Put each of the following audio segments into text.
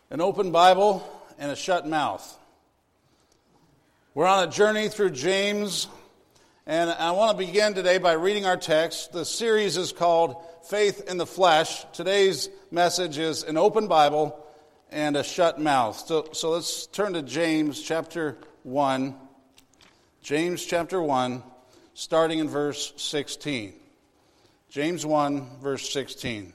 An open Bible and a shut mouth. We're on a journey through James, and I want to begin today by reading our text. The series is called Faith in the Flesh. Today's message is an open Bible and a shut mouth. So let's turn to James chapter 1. James chapter 1, starting in verse 16. James 1, verse 16.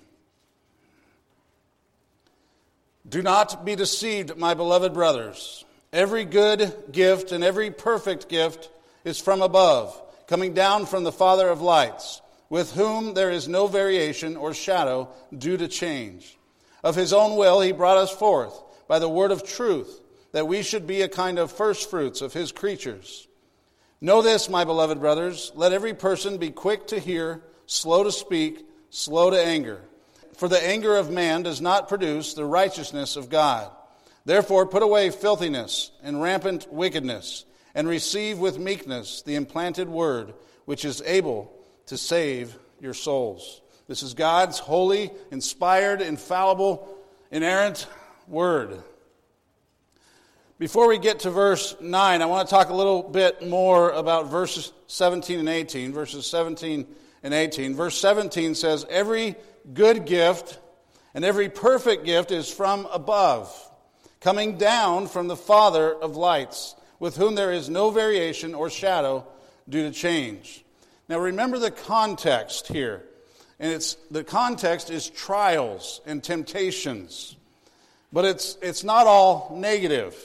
Do not be deceived, my beloved brothers. Every good gift and every perfect gift is from above, coming down from the Father of lights, with whom there is no variation or shadow due to change. Of his own will he brought us forth by the word of truth, that we should be a kind of firstfruits of his creatures. Know this, my beloved brothers, let every person be quick to hear, slow to speak, slow to anger. For the anger of man does not produce the righteousness of God. Therefore put away filthiness and rampant wickedness, and receive with meekness the implanted word, which is able to save your souls. This is God's holy, inspired, infallible, inerrant word. Before we get to verse 9, I want to talk a little bit more about verses 17 and 18. Verses 17 and 18. Verse 17 says, every good gift and every perfect gift is from above, coming down from the Father of lights, with whom there is no variation or shadow due to change. Now remember the context here. And the context is trials and temptations. But it's not all negative.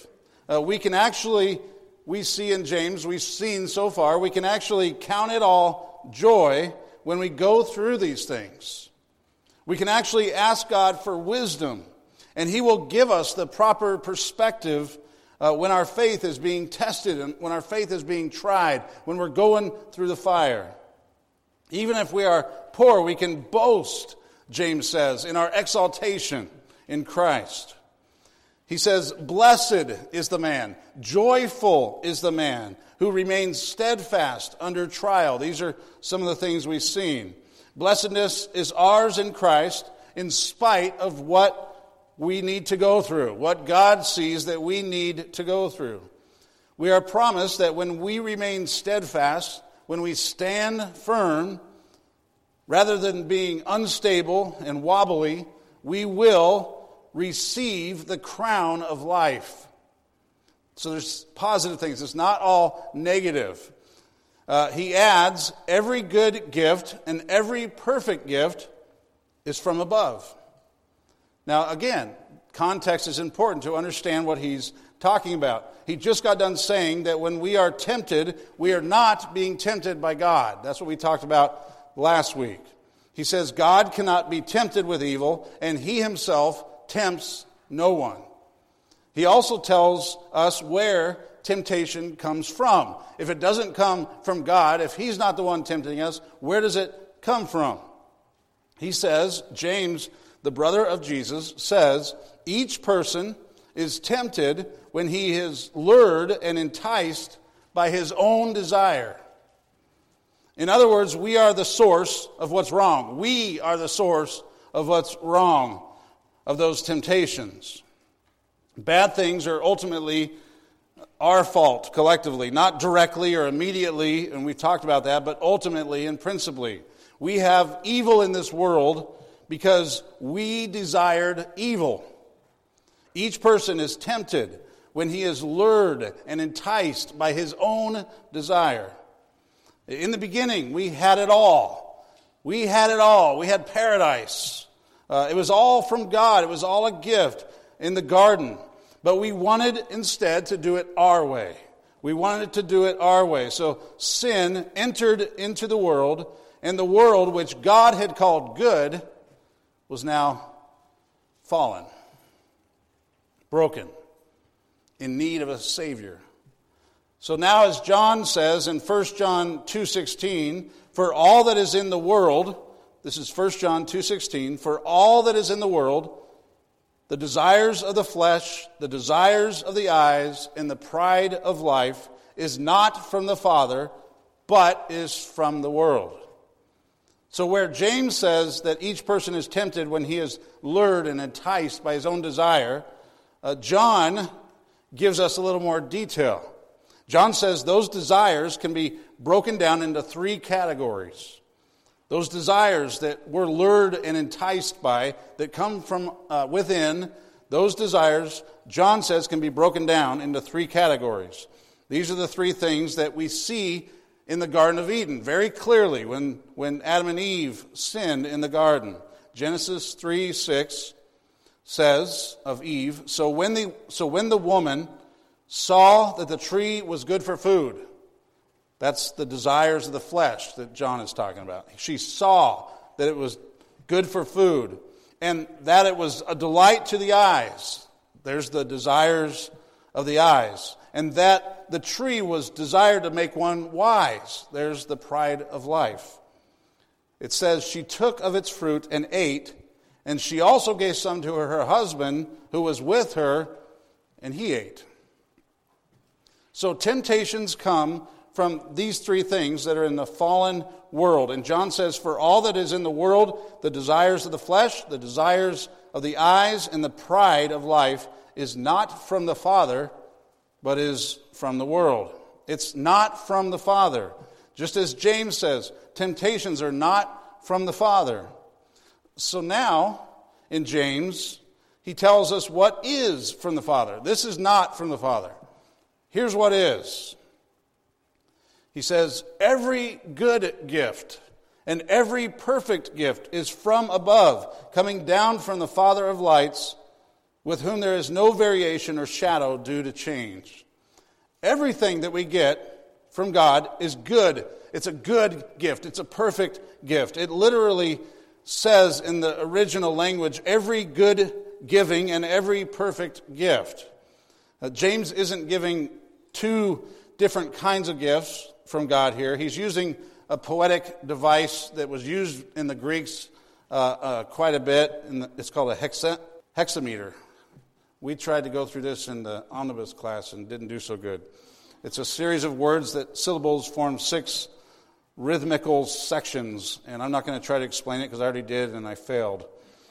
We see in James, we've seen so far, we can actually count it all joy when we go through these things. We can actually ask God for wisdom, and He will give us the proper perspective when our faith is being tested and when our faith is being tried, when we're going through the fire. Even if we are poor, we can boast, James says, in our exaltation in Christ. He says, blessed is the man, joyful is the man who remains steadfast under trial. These are some of the things we've seen. Blessedness is ours in Christ in spite of what we need to go through, what God sees that we need to go through. We are promised that when we remain steadfast, when we stand firm, rather than being unstable and wobbly, we will receive the crown of life. So there's positive things. It's not all negative. He adds, every good gift and every perfect gift is from above. Now again, context is important to understand what he's talking about. He just got done saying that when we are tempted, we are not being tempted by God. That's what we talked about last week. He says God cannot be tempted with evil, and He Himself tempts no one. He also tells us where temptation comes from. If it doesn't come from God, if He's not the one tempting us, where does it come from? He says, James, the brother of Jesus, says, each person is tempted when he is lured and enticed by his own desire. In other words, we are the source of what's wrong. We are the source of what's wrong, of those temptations. Bad things are ultimately our fault collectively, not directly or immediately, and we've talked about that, but ultimately and principally. We have evil in this world because we desired evil. Each person is tempted when he is lured and enticed by his own desire. In the beginning, we had it all. We had it all. We had paradise. It was all from God. It was all a gift in the garden. But we wanted instead to do it our way. We wanted to do it our way. So sin entered into the world, and the world which God had called good was now fallen, broken, in need of a Savior. So now, as John says in 1 John 2:16, for all that is in the world, this is 1 John 2:16, for all that is in the world, the desires of the flesh, the desires of the eyes, and the pride of life is not from the Father, but is from the world. So where James says that each person is tempted when he is lured and enticed by his own desire, John gives us a little more detail. John says those desires can be broken down into three categories. Those desires that we're lured and enticed by, that come from within, those desires, John says, can be broken down into three categories. These are the three things that we see in the Garden of Eden very clearly when Adam and Eve sinned in the garden. Genesis 3:6 says of Eve, So when the woman saw that the tree was good for food, that's the desires of the flesh that John is talking about. She saw that it was good for food, and that it was a delight to the eyes. There's the desires of the eyes. And that the tree was desired to make one wise. There's the pride of life. It says, she took of its fruit and ate, and she also gave some to her husband who was with her, and he ate. So temptations come from these three things that are in the fallen world. And John says, for all that is in the world, the desires of the flesh, the desires of the eyes, and the pride of life is not from the Father, but is from the world. It's not from the Father. Just as James says, temptations are not from the Father. So now, in James, he tells us what is from the Father. This is not from the Father. Here's what is. He says, every good gift and every perfect gift is from above, coming down from the Father of lights, with whom there is no variation or shadow due to change. Everything that we get from God is good. It's a good gift. It's a perfect gift. It literally says in the original language, every good giving and every perfect gift. James isn't giving two different kinds of gifts from God here. He's using a poetic device that was used in the Greeks quite a bit. It's called a hexameter. We tried to go through this in the omnibus class and didn't do so good. It's a series of words that syllables form 6 rhythmical sections, and I'm not going to try to explain it because I already did and I failed.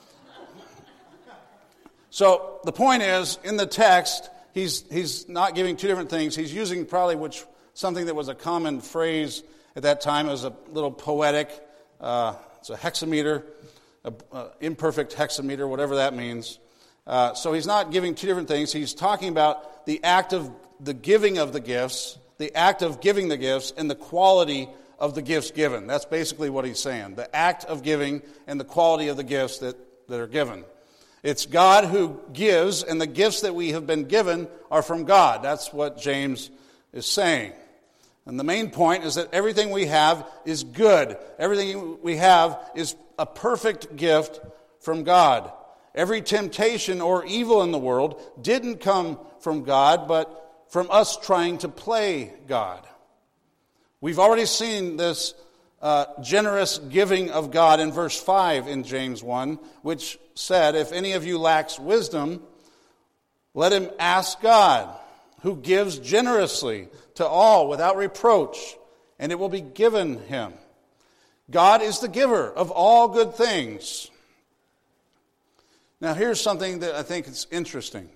So the point is, in the text, he's not giving two different things. He's using probably something that was a common phrase at that time. It was a little poetic. It's a hexameter, imperfect hexameter, whatever that means. So he's not giving two different things. He's talking about the act of the giving of the gifts, the act of giving the gifts, and the quality of the gifts given. That's basically what he's saying. The act of giving and the quality of the gifts that are given. It's God who gives, and the gifts that we have been given are from God. That's what James is saying. And the main point is that everything we have is good. Everything we have is a perfect gift from God. Every temptation or evil in the world didn't come from God, but from us trying to play God. We've already seen this generous giving of God in verse 5 in James 1, which said, if any of you lacks wisdom, let him ask God, who gives generously to all without reproach, and it will be given him. God is the giver of all good things. Now here's something that I think is interesting.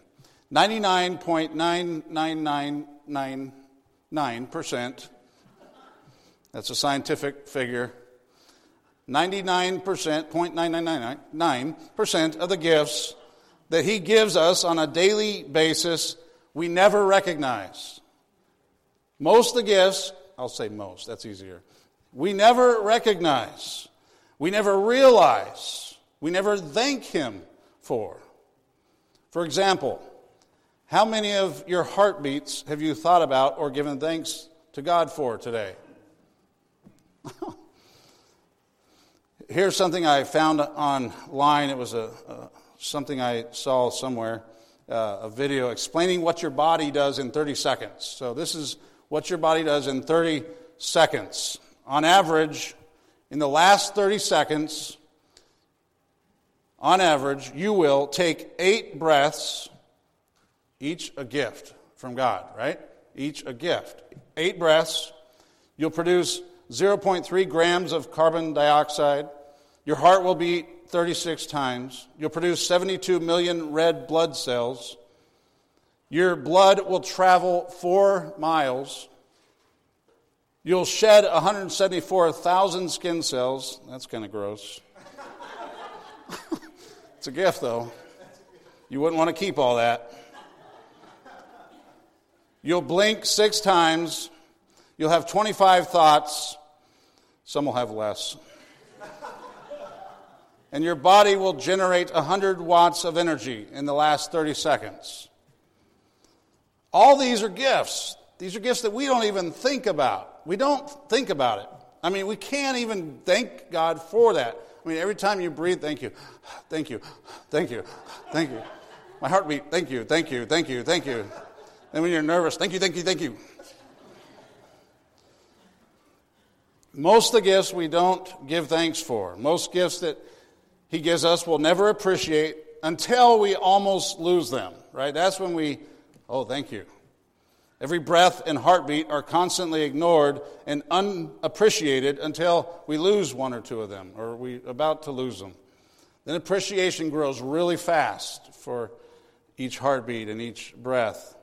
99.99999%, that's a scientific figure, 99.99999% of the gifts that he gives us on a daily basis, we never recognize. Most of the gifts, I'll say most, that's easier, we never recognize. We never realize. We never thank him for. For example, how many of your heartbeats have you thought about or given thanks to God for today? Here's something I found online. It was something I saw somewhere, a video explaining what your body does in 30 seconds. So this is what your body does in 30 seconds. On average, in the last 30 seconds, on average, you will take 8 breaths, each a gift from God, right? Each a gift. 8 breaths. You'll produce 0.3 grams of carbon dioxide. Your heart will beat 36 times. You'll produce 72 million red blood cells. Your blood will travel 4 miles. You'll shed 174,000 skin cells. That's kind of gross. It's a gift, though. You wouldn't want to keep all that. You'll blink 6 times. You'll have 25 thoughts. Some will have less. And your body will generate 100 watts of energy in the last 30 seconds. All these are gifts. These are gifts that we don't even think about. We don't think about it. I mean, we can't even thank God for that. I mean, every time you breathe, thank you, thank you, thank you, thank you. My heartbeat, thank you, thank you, thank you, thank you. Then when you're nervous, thank you, thank you, thank you. Most of the gifts we don't give thanks for. Most gifts that He gives us we'll never appreciate until we almost lose them, right? That's when we, oh, thank you. Every breath and heartbeat are constantly ignored and unappreciated until we lose 1 or 2 of them, or we're about to lose them. Then appreciation grows really fast for each heartbeat and each breath.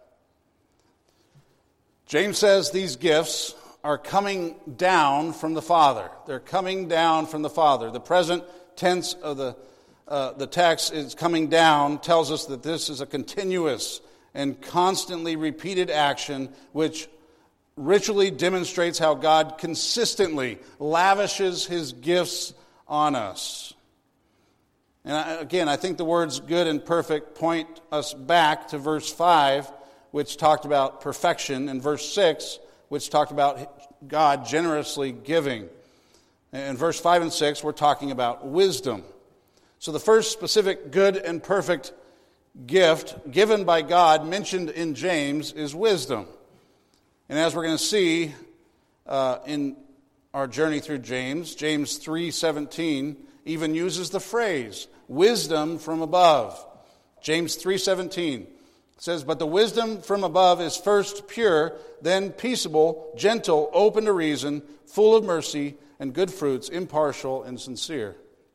James says these gifts are coming down from the Father. They're coming down from the Father. The present tense of the text is coming down, tells us that this is a continuous and constantly repeated action which ritually demonstrates how God consistently lavishes His gifts on us. And I think the words good and perfect point us back to verse 5, which talked about perfection, and verse 6, which talked about God generously giving. In verse 5 and 6, we're talking about wisdom. So the first specific good and perfect gift given by God mentioned in James is wisdom. And as we're going to see in our journey through James 3:17 even uses the phrase wisdom from above. James 3:17 says, "But the wisdom from above is first pure, then peaceable, gentle, open to reason, full of mercy and good fruits, impartial and sincere."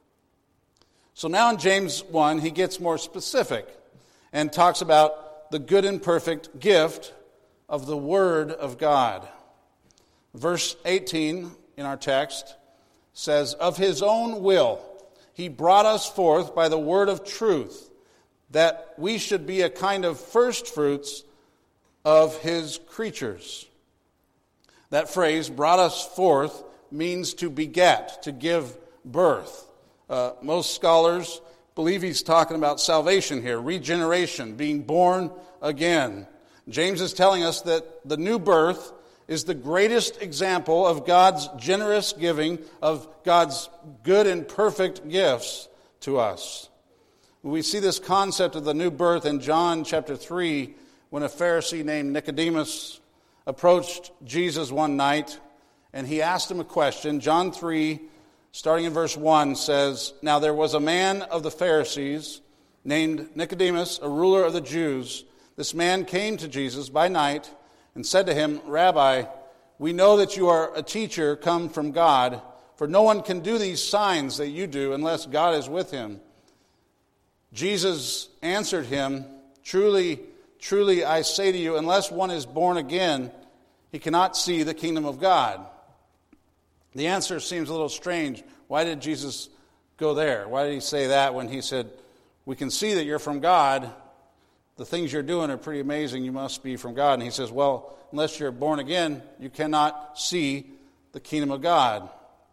So now in James 1, he gets more specific and talks about the good and perfect gift of the Word of God. Verse 18 in our text says, "Of His own will He brought us forth by the word of truth, that we should be a kind of first fruits of His creatures." That phrase, brought us forth, means to beget, to give birth. Most scholars believe he's talking about salvation here, regeneration, being born again. James is telling us that the new birth is the greatest example of God's generous giving, of God's good and perfect gifts to us. We see this concept of the new birth in John chapter 3, when a Pharisee named Nicodemus approached Jesus one night, and he asked him a question. John 3, starting in verse 1, says, "Now there was a man of the Pharisees named Nicodemus, a ruler of the Jews. This man came to Jesus by night and said to him, 'Rabbi, we know that you are a teacher come from God, for no one can do these signs that you do unless God is with him.' Jesus answered him, 'Truly, truly, I say to you, unless one is born again, he cannot see the kingdom of God.'" The answer seems a little strange. Why did Jesus go there? Why did he say that when he said, "We can see that you're from God. The things you're doing are pretty amazing. You must be from God." And he says, well, unless you're born again, you cannot see the kingdom of God.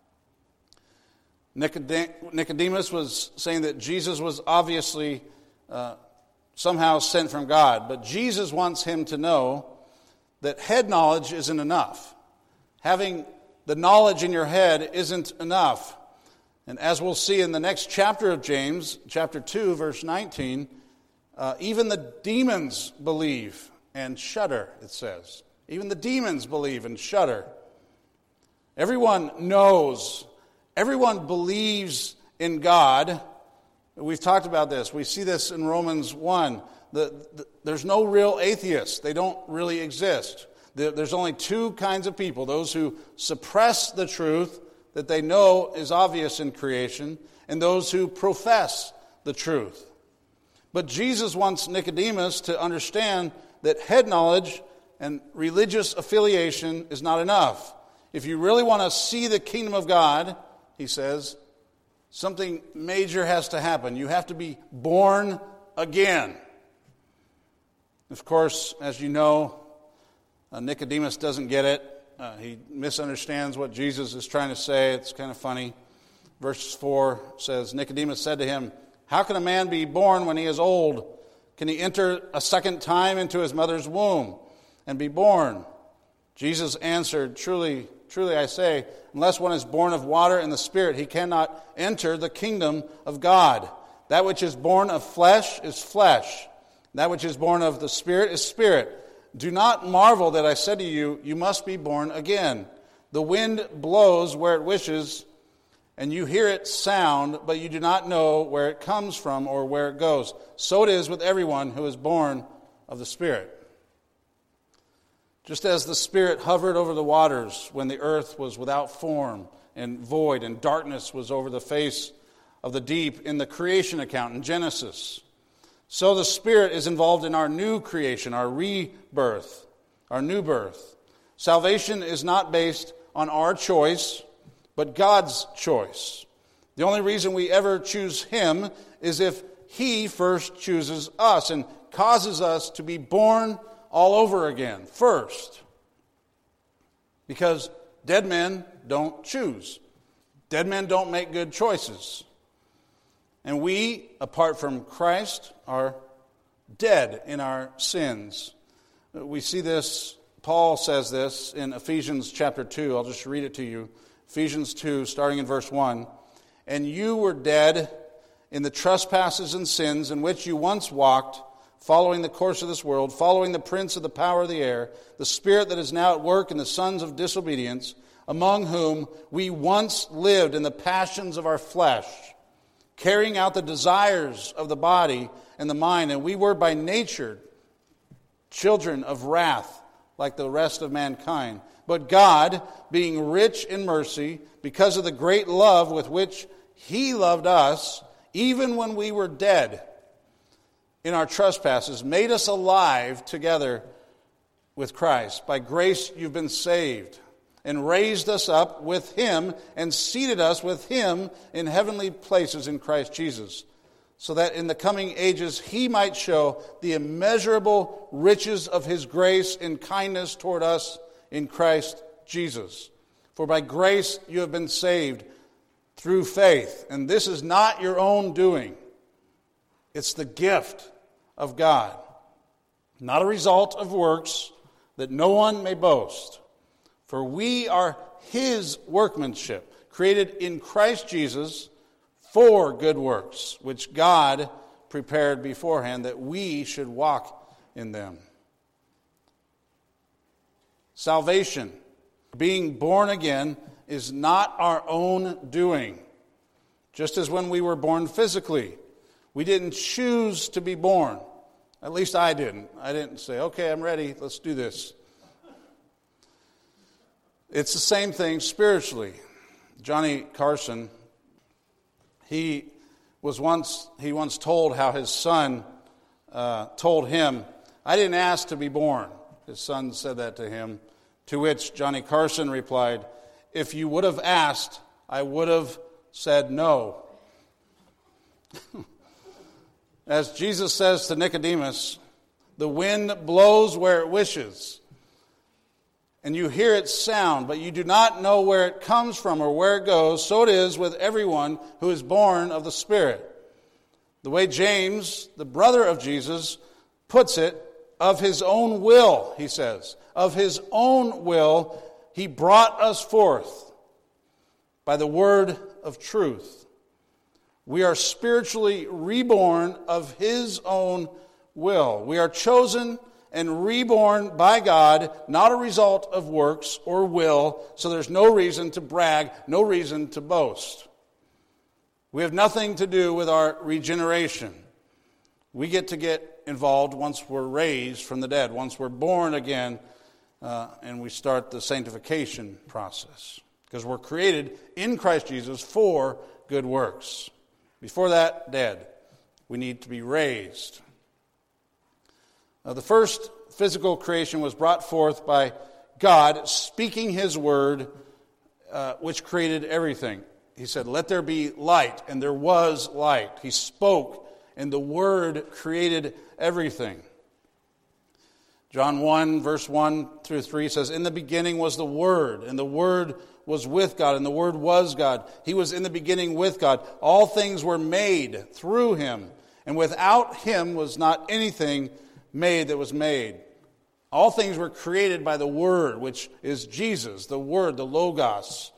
Nicodemus was saying that Jesus was obviously somehow sent from God. But Jesus wants him to know that head knowledge isn't enough. Having the knowledge in your head isn't enough. And as we'll see in the next chapter of James, chapter 2, verse 19, even the demons believe and shudder, it says. Even the demons believe and shudder. Everyone knows, everyone believes in God. We've talked about this. We see this in Romans 1. There's no real atheists. They don't really exist. There's only 2 kinds of people: those who suppress the truth that they know is obvious in creation, and those who profess the truth. But Jesus wants Nicodemus to understand that head knowledge and religious affiliation is not enough. If you really want to see the kingdom of God, he says, something major has to happen. You have to be born again. Of course, as you know, Nicodemus doesn't get it. He misunderstands what Jesus is trying to say. It's kind of funny. Verse 4 says, Nicodemus said to him, "How can a man be born when he is old? Can he enter a second time into his mother's womb and be born?" Jesus answered, Truly, truly I say, unless one is born of water and the Spirit, he cannot enter the kingdom of God. That which is born of flesh is flesh. That which is born of the Spirit is spirit. Do not marvel that I said to you, you must be born again. The wind blows where it wishes, and you hear its sound, but you do not know where it comes from or where it goes. So it is with everyone who is born of the Spirit. Just as the Spirit hovered over the waters when the earth was without form and void, and darkness was over the face of the deep in the creation account in Genesis, so the Spirit is involved in our new creation, our rebirth, our new birth. Salvation is not based on our choice, but God's choice. The only reason we ever choose Him is if He first chooses us and causes us to be born all over again first. Because dead men don't choose. Dead men don't make good choices. And we, apart from Christ, are dead in our sins. We see this, Paul says this in Ephesians chapter 2. I'll just read it to you. Ephesians 2, starting in verse 1. "And you were dead in the trespasses and sins in which you once walked, following the course of this world, following the prince of the power of the air, the spirit that is now at work in the sons of disobedience, among whom we once lived in the passions of our flesh, carrying out the desires of the body and the mind, and we were by nature children of wrath, like the rest of mankind. But God, being rich in mercy, because of the great love with which He loved us, even when we were dead in our trespasses, made us alive together with Christ. By grace you've been saved, and raised us up with Him, and seated us with Him in heavenly places in Christ Jesus, so that in the coming ages He might show the immeasurable riches of His grace and kindness toward us in Christ Jesus. For by grace you have been saved through faith, and this is not your own doing. It's the gift of God, not a result of works, that no one may boast. For we are His workmanship, created in Christ Jesus for good works, which God prepared beforehand that we should walk in them." Salvation, being born again, is not our own doing. Just as when we were born physically, we didn't choose to be born. At least I didn't. I didn't say, okay, I'm ready, let's do this. It's the same thing spiritually. Johnny Carson, he once told how his son told him, "I didn't ask to be born." His son said that to him, to which Johnny Carson replied, "If you would have asked, I would have said no." As Jesus says to Nicodemus, the wind blows where it wishes, and you hear its sound, but you do not know where it comes from or where it goes. So it is with everyone who is born of the Spirit. The way James, the brother of Jesus, puts it, of His own will, he says, of His own will, He brought us forth by the word of truth. We are spiritually reborn of His own will. We are chosen and reborn by God, not a result of works or will, so there's no reason to brag, no reason to boast. We have nothing to do with our regeneration. We get involved once we're raised from the dead, once we're born again, and we start the sanctification process. Because we're created in Christ Jesus for good works. Before that, dead. We need to be raised. The first physical creation was brought forth by God speaking His word, which created everything. He said, "Let there be light," and there was light. He spoke, and the word created everything. John 1, verse 1 through 3 says, "In the beginning was the Word, and the Word was with God, and the Word was God. He was in the beginning with God. All things were made through Him, and without Him was not anything made that was made." All things were created by the Word, which is Jesus, the Word, the Logos.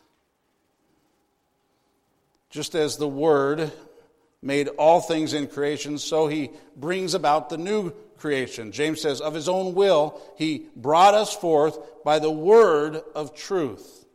Just as the Word made all things in creation, so He brings about the new creation. James says, "Of His own will, He brought us forth by the word of truth."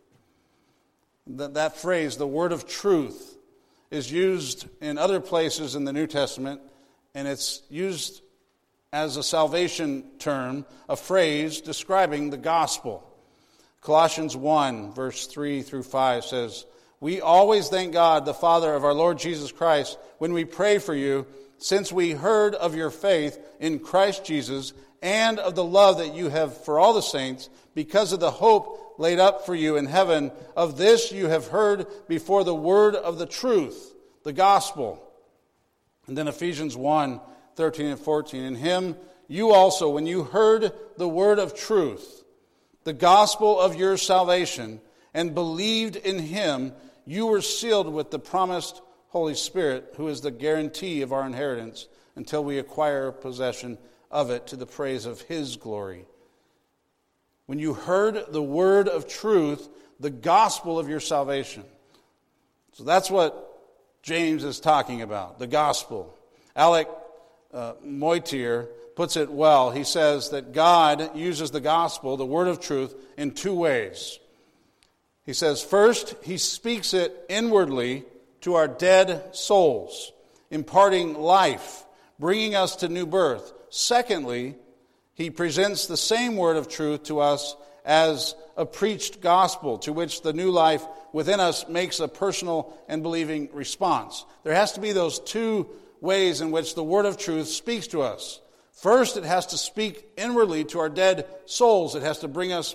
That phrase, the word of truth, is used in other places in the New Testament, and it's used as a salvation term, a phrase describing the gospel. Colossians 1, verse 3 through 5 says, "We always thank God, the Father of our Lord Jesus Christ, when we pray for you, since we heard of your faith in Christ Jesus and of the love that you have for all the saints, because of the hope laid up for you in heaven. Of this you have heard before the word of the truth," the gospel. And then Ephesians 1, 13 and 14, "In Him you also, when you heard the word of truth, the gospel of your salvation, and believed in Him, you were sealed with the promised Holy Spirit, who is the guarantee of our inheritance until we acquire possession of it to the praise of His glory." When you heard the word of truth, the gospel of your salvation. So that's what James is talking about, the gospel. Alec Moitier puts it well. He says that God uses the gospel, the word of truth, in two ways. He says, first, He speaks it inwardly to our dead souls, imparting life, bringing us to new birth. Secondly, He presents the same word of truth to us as a preached gospel, to which the new life within us makes a personal and believing response. There has to be those two ways in which the word of truth speaks to us. First, it has to speak inwardly to our dead souls. It has to bring us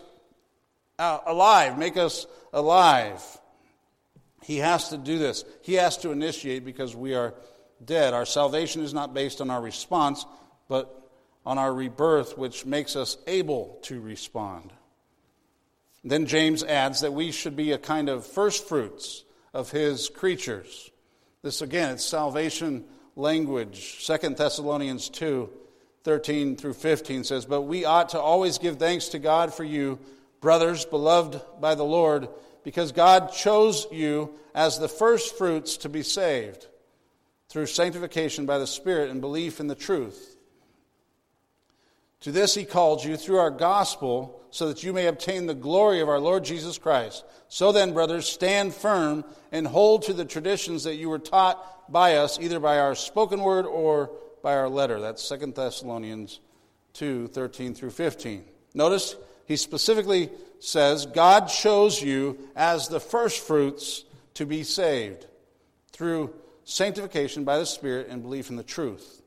alive, make us alive. He has to do this. He has to initiate because we are dead. Our salvation is not based on our response, but on our rebirth, which makes us able to respond. Then James adds that we should be a kind of first fruits of His creatures. This, again, it's salvation language. 2 Thessalonians 2, 13 through 15 says, "But we ought to always give thanks to God for you, brothers, beloved by the Lord, because God chose you as the first fruits to be saved, through sanctification by the Spirit and belief in the truth. To this He called you through our gospel, so that you may obtain the glory of our Lord Jesus Christ. So then, brothers, stand firm and hold to the traditions that you were taught by us, either by our spoken word or by our letter." That's 2 Thessalonians 2, 13 through 15. Notice he specifically says, God chose you as the first fruits to be saved through sanctification by the Spirit and belief in the truth.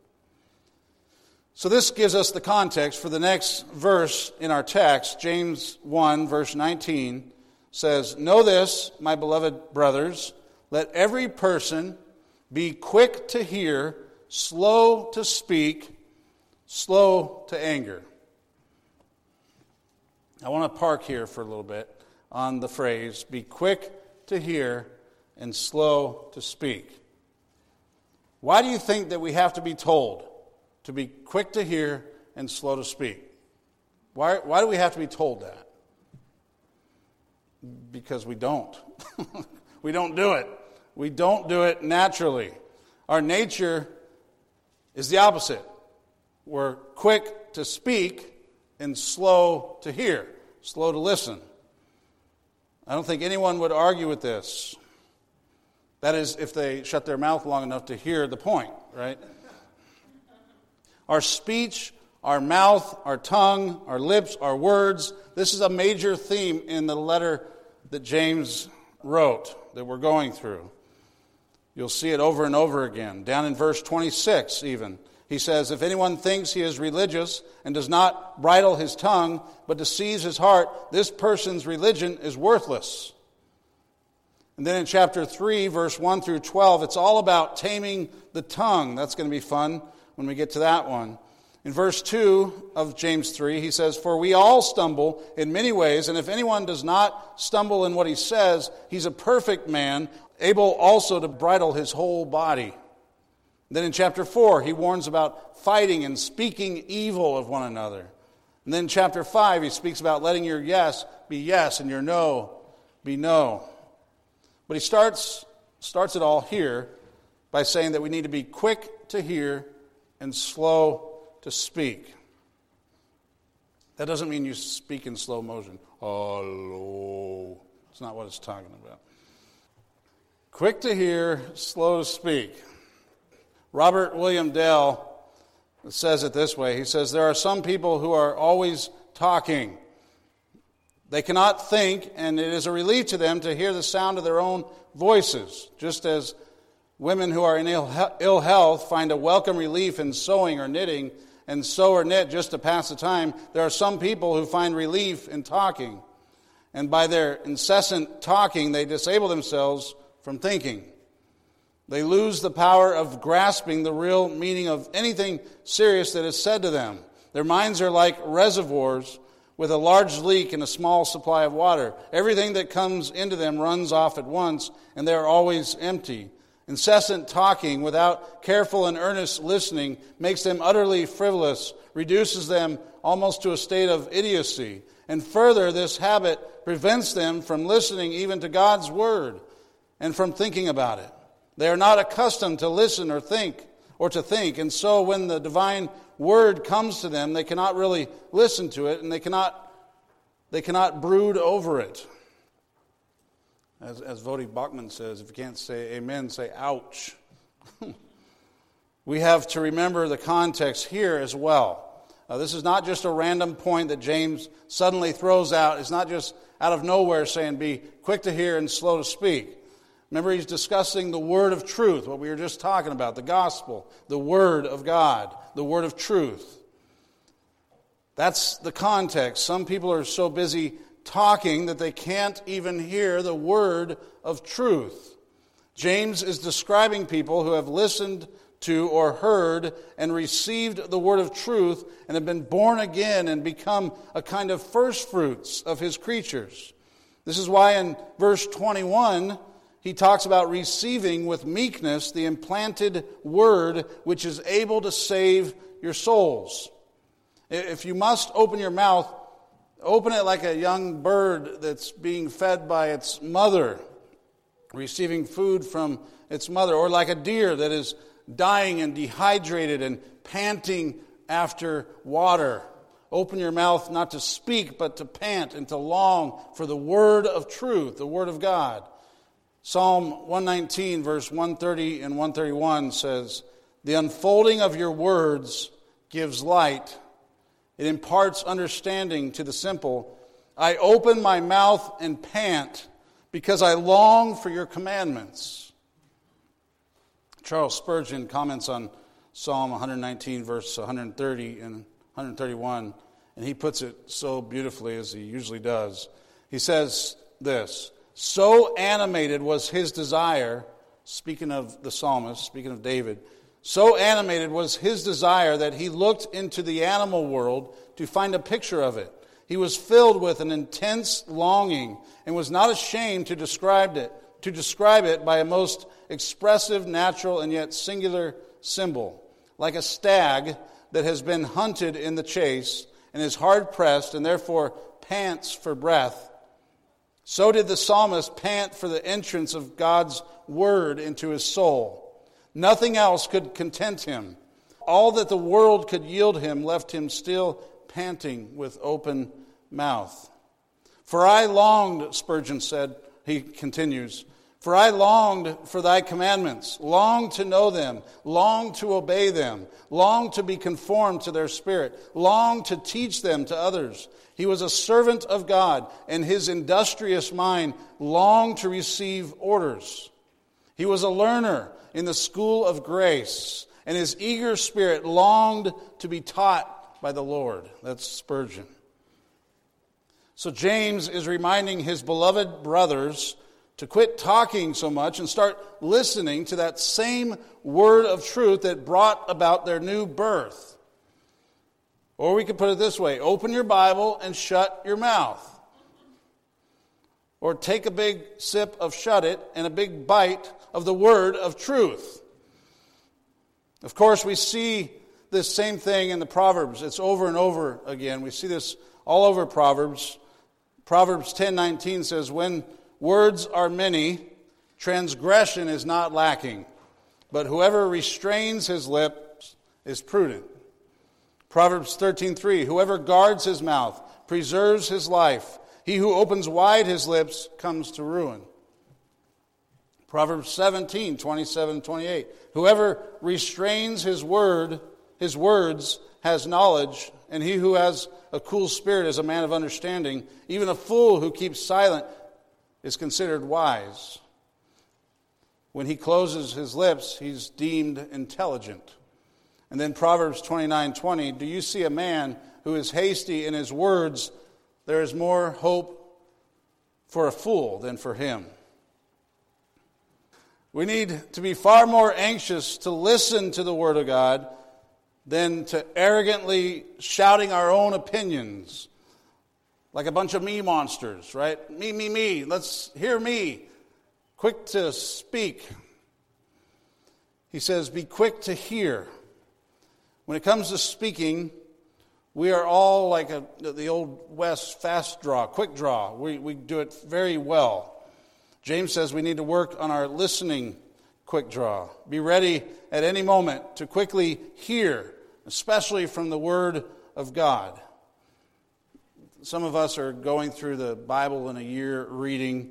So this gives us the context for the next verse in our text. James 1, verse 19 says, "Know this, my beloved brothers, let every person be quick to hear, slow to speak, slow to anger." I want to park here for a little bit on the phrase, be quick to hear and slow to speak. Why do you think that we have to be told to be quick to hear and slow to speak? Why do we have to be told that? Because we don't. We don't do it. We don't do it naturally. Our nature is the opposite. We're quick to speak and slow to hear, slow to listen. I don't think anyone would argue with this. That is, if they shut their mouth long enough to hear the point, right? Our speech, our mouth, our tongue, our lips, our words, this is a major theme in the letter that James wrote that we're going through. You'll see it over and over again. Down in verse 26 even. He says, if anyone thinks he is religious and does not bridle his tongue, but deceives his heart, this person's religion is worthless. And then in chapter 3, verse 1 through 12, it's all about taming the tongue. That's going to be fun when we get to that one. In verse 2 of James 3, he says, for we all stumble in many ways, and if anyone does not stumble in what he says, he's a perfect man, able also to bridle his whole body. Then in chapter 4, he warns about fighting and speaking evil of one another. And then in chapter 5, he speaks about letting your yes be yes and your no be no. But he starts it all here by saying that we need to be quick to hear and slow to speak. That doesn't mean you speak in slow motion. Hello. It's not what it's talking about. Quick to hear, slow to speak. Robert William Dell says it this way. He says, there are some people who are always talking. They cannot think, and it is a relief to them to hear the sound of their own voices, just as women who are in ill health find a welcome relief in sewing or knitting, and sew or knit just to pass the time. There are some people who find relief in talking, and by their incessant talking, they disable themselves from thinking. They lose the power of grasping the real meaning of anything serious that is said to them. Their minds are like reservoirs with a large leak and a small supply of water. Everything that comes into them runs off at once, and they are always empty. Incessant talking without careful and earnest listening makes them utterly frivolous, reduces them almost to a state of idiocy. And further, this habit prevents them from listening even to God's word and from thinking about it. They are not accustomed to listen or to think, and so when the divine word comes to them, they cannot really listen to it, and they cannot brood over it. As Voddie Baucham says, if you can't say amen, say ouch. We have to remember the context here as well. This is not just a random point that James suddenly throws out. It's not just out of nowhere saying be quick to hear and slow to speak. Remember, he's discussing the word of truth, what we were just talking about, the gospel, the word of God, the word of truth. That's the context. Some people are so busy talking that they can't even hear the word of truth. James is describing people who have listened to or heard and received the word of truth and have been born again and become a kind of first fruits of his creatures. This is why in verse 21, he talks about receiving with meekness the implanted word which is able to save your souls. If you must open your mouth, open it like a young bird that's being fed by its mother, receiving food from its mother, or like a deer that is dying and dehydrated and panting after water. Open your mouth not to speak, but to pant and to long for the word of truth, the word of God. Psalm 119, verse 130 and 131 says, "The unfolding of your words gives light. It imparts understanding to the simple. I open my mouth and pant because I long for your commandments." Charles Spurgeon comments on Psalm 119, verse 130 and 131, and he puts it so beautifully as he usually does. He says this, "So animated was his desire," speaking of the psalmist, speaking of David, "so animated was his desire that he looked into the animal world to find a picture of it. He was filled with an intense longing and was not ashamed to describe it by a most expressive, natural, and yet singular symbol. Like a stag that has been hunted in the chase and is hard-pressed and therefore pants for breath, so did the psalmist pant for the entrance of God's word into his soul. Nothing else could content him. All that the world could yield him left him still panting with open mouth. For I longed," Spurgeon said, he continues, "for I longed for thy commandments, longed to know them, longed to obey them, longed to be conformed to their spirit, longed to teach them to others. He was a servant of God, and his industrious mind longed to receive orders. He was a learner in the school of grace, and his eager spirit longed to be taught by the Lord. That's Spurgeon. So James is reminding his beloved brothers to quit talking so much and start listening to that same word of truth that brought about their new birth. Or we could put it this way: open your Bible and shut your mouth. Or take a big sip of shut it and a big bite of the word of truth. Of course, we see this same thing in the Proverbs. It's over and over again. We see this all over Proverbs. Proverbs 10:19 says, when words are many, transgression is not lacking, but whoever restrains his lips is prudent. Proverbs 13:3, whoever guards his mouth preserves his life. He who opens wide his lips comes to ruin. Proverbs 17:27-28, whoever restrains his words has knowledge, and he who has a cool spirit is a man of understanding. Even a fool who keeps silent is considered wise. When he closes his lips, he's deemed intelligent. And then Proverbs 29:20, do you see a man who is hasty in his words? There is more hope for a fool than for him. We need to be far more anxious to listen to the Word of God than to arrogantly shouting our own opinions like a bunch of me monsters, right? Me. Let's hear me. Quick to speak. He says, be quick to hear. When it comes to speaking, we are all like the old West fast draw, quick draw. We do it very well. James says we need to work on our listening quick draw. Be ready at any moment to quickly hear, especially from the Word of God. Some of us are going through the Bible in a year reading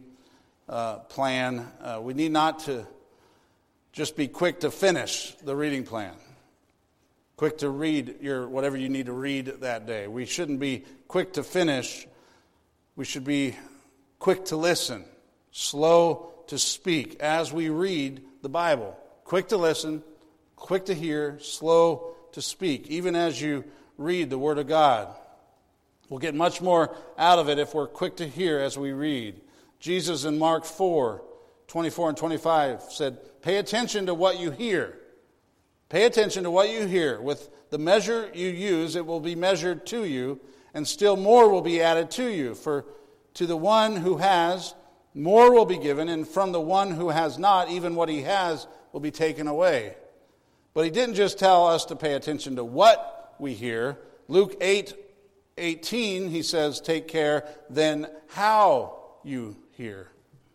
plan. We need not to just be quick to finish the reading plan. Quick to read whatever you need to read that day. We shouldn't be quick to finish. We should be quick to listen, slow to speak as we read the Bible. Quick to listen, quick to hear, slow to speak, even as you read the Word of God. We'll get much more out of it if we're quick to hear as we read. Jesus in Mark 4:24 and 25 said, pay attention to what you hear. Pay attention to what you hear. With the measure you use, it will be measured to you, and still more will be added to you. For to the one who has, more will be given, and from the one who has not, even what he has will be taken away. But he didn't just tell us to pay attention to what we hear. Luke 8:18, he says, take care then how you hear.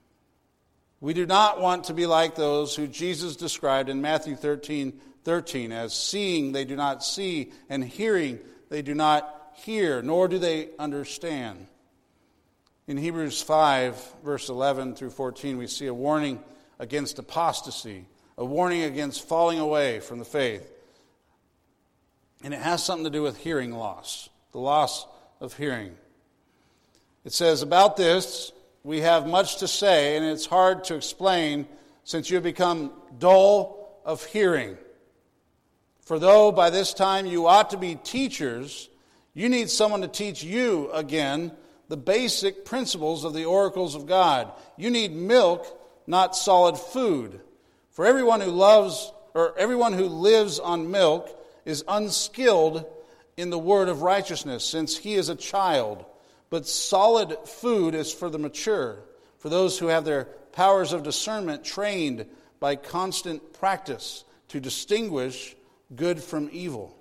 We do not want to be like those who Jesus described in Matthew 13:13 as seeing they do not see, and hearing they do not hear, nor do they understand. In Hebrews 5, verse 11 through 14, we see a warning against apostasy, a warning against falling away from the faith. And it has something to do with hearing loss, the loss of hearing. It says, about this, we have much to say, and it's hard to explain since you have become dull of hearing. For though by this time you ought to be teachers, you need someone to teach you again the basic principles of the oracles of God. You need milk, not solid food. For everyone who lives on milk is unskilled in the word of righteousness, since he is a child. But solid food is for the mature, for those who have their powers of discernment trained by constant practice to distinguish good from evil.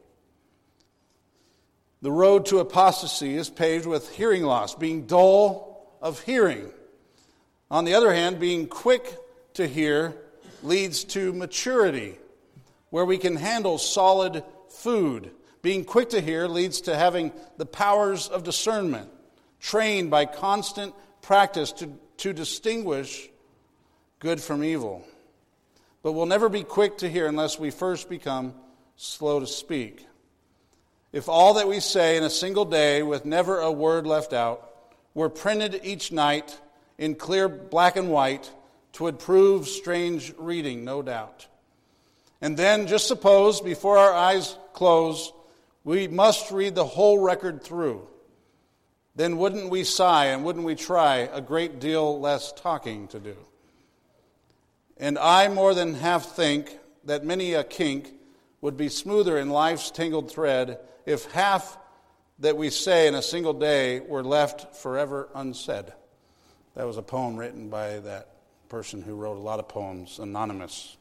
The road to apostasy is paved with hearing loss, being dull of hearing. On the other hand, being quick to hear leads to maturity, where we can handle solid food. Being quick to hear leads to having the powers of discernment, trained by constant practice to distinguish good from evil. But we'll never be quick to hear unless we first become slow to speak. If all that we say in a single day, with never a word left out, were printed each night in clear black and white, 'twould prove strange reading, no doubt. And then just suppose, before our eyes close, we must read the whole record through. Then wouldn't we sigh and wouldn't we try a great deal less talking to do? And I more than half think that many a kink would be smoother in life's tangled thread if half that we say in a single day were left forever unsaid. That was a poem written by that person who wrote a lot of poems, anonymous.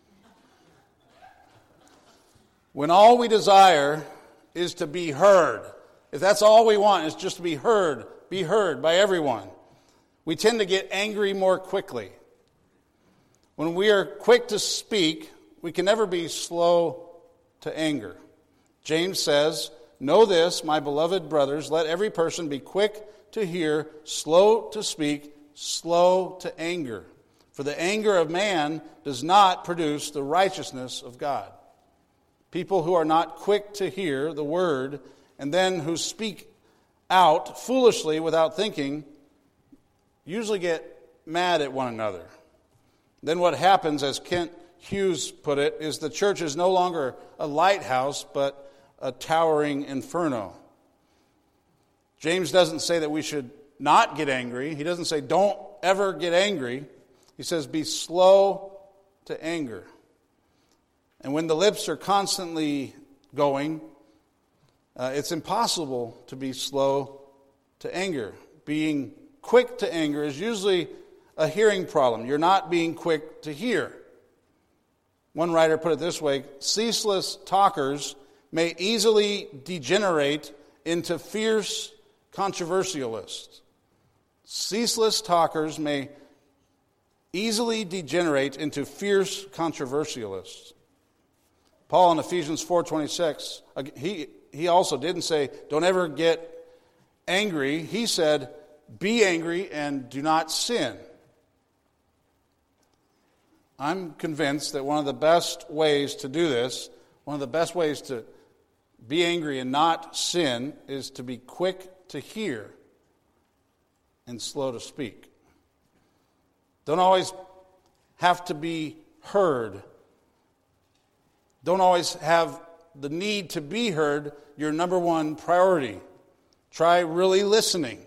When all we desire is to be heard, if that's all we want is just to be heard by everyone, we tend to get angry more quickly. When we are quick to speak, we can never be slow to anger. James says, "Know this, my beloved brothers, let every person be quick to hear, slow to speak, slow to anger. For the anger of man does not produce the righteousness of God." People who are not quick to hear the word and then who speak out foolishly without thinking usually get mad at one another. Then what happens, as Kent Hughes put it, is the church is no longer a lighthouse but a towering inferno. James doesn't say that we should not get angry. He doesn't say don't ever get angry. He says be slow to anger. And when the lips are constantly going, it's impossible to be slow to anger. Being quick to anger is usually a hearing problem. You're not being quick to hear. One writer put it this way: ceaseless talkers may easily degenerate into fierce controversialists. Ceaseless talkers may easily degenerate into fierce controversialists. Paul in Ephesians 4:26, he also didn't say, don't ever get angry. He said, be angry and do not sin. I'm convinced that one of the best ways to do this, one of the best ways to be angry and not sin, is to be quick to hear and slow to speak. Don't always have to be heard. Don't always have the need to be heard your number one priority. Try really listening.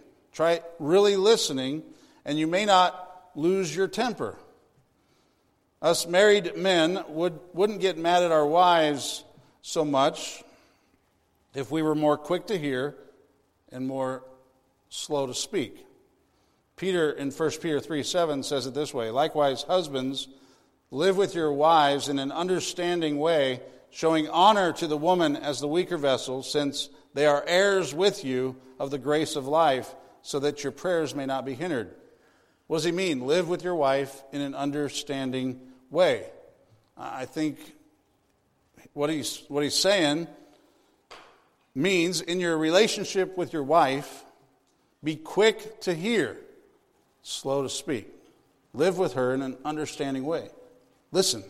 And you may not lose your temper. Us married men wouldn't get mad at our wives so much if we were more quick to hear and more slow to speak. Peter in 1 Peter 3:7 says it this way: likewise, husbands, live with your wives in an understanding way, showing honor to the woman as the weaker vessel, since they are heirs with you of the grace of life, so that your prayers may not be hindered. What does he mean? Live with your wife in an understanding way. I think what he's saying means in your relationship with your wife, be quick to hear, slow to speak. Live with her in an understanding way. Listen.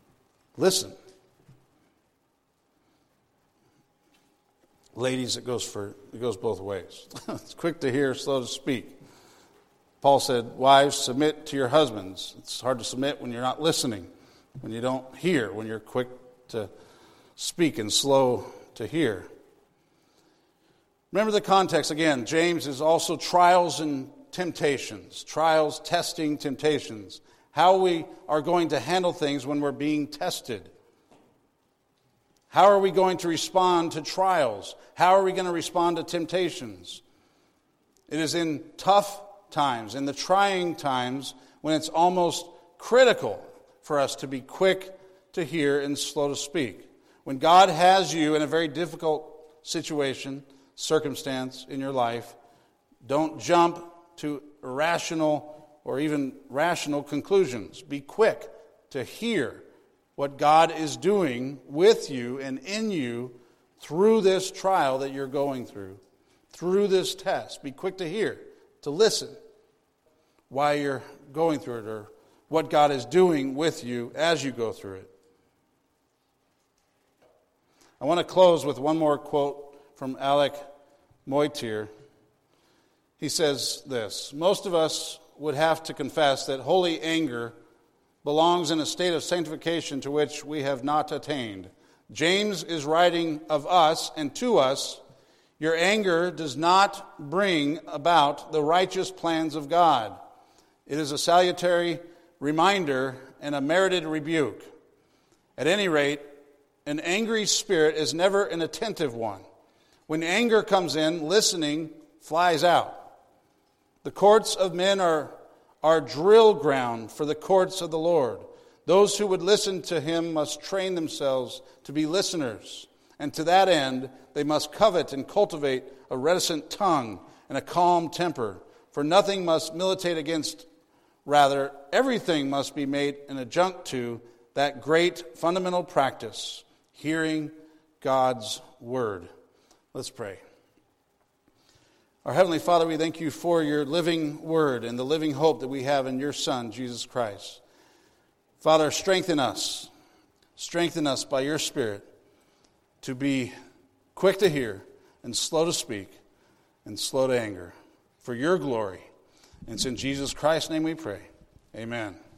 Ladies, it goes both ways. It's quick to hear, slow to speak. Paul said, wives, submit to your husbands. It's hard to submit when you're not listening, when you don't hear, when you're quick to speak and slow to hear. Remember the context again. James is also trials and temptations. Trials, testing, temptations. How we are going to handle things when we're being tested. How are we going to respond to trials? How are we going to respond to temptations? It is in tough times, in the trying times, when it's almost critical for us to be quick to hear and slow to speak. When God has you in a very difficult situation, circumstance in your life, don't jump to irrational or even rational conclusions. Be quick to hear what God is doing with you and in you through this trial that you're going through this test. Be quick to hear, to listen while you're going through it, or what God is doing with you as you go through it. I want to close with one more quote from Alec Motyer. He says this: most of us would have to confess that holy anger belongs in a state of sanctification to which we have not attained. James is writing of us and to us, your anger does not bring about the righteous plans of God. It is a salutary reminder and a merited rebuke. At any rate, an angry spirit is never an attentive one. When anger comes in, listening flies out. The courts of men are drill ground for the courts of the Lord. Those who would listen to him must train themselves to be listeners, and to that end they must covet and cultivate a reticent tongue and a calm temper, for nothing must militate against, rather, everything must be made an adjunct to that great fundamental practice, hearing God's word. Let's pray. Our Heavenly Father, we thank you for your living word and the living hope that we have in your Son, Jesus Christ. Father, strengthen us by your Spirit to be quick to hear and slow to speak and slow to anger for your glory. And it's in Jesus Christ's name we pray. Amen.